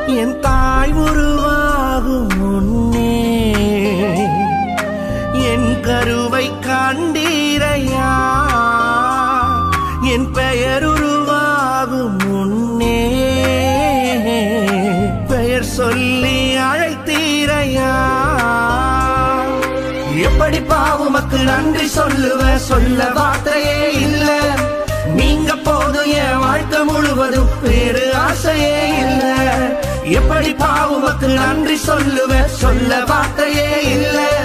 என் தாய் உருவாகும் முன்னே என் கருவை கண்டீரையா என் பெயர் உருவாகும் முன்னே பெயர் சொல்லி அழைத்தீரையா எப்படி பாவுமக்கு நன்றி சொல்லுவ சொல்ல வார்த்தையே இல்ல நீங்க போதும் என் வாழ்க்கை முழுவதும் வேறு ஆசையே இல்ல எப்படி பாவுமக்கு நன்றி சொல்லுவ சொல்ல வார்த்தையே இல்ல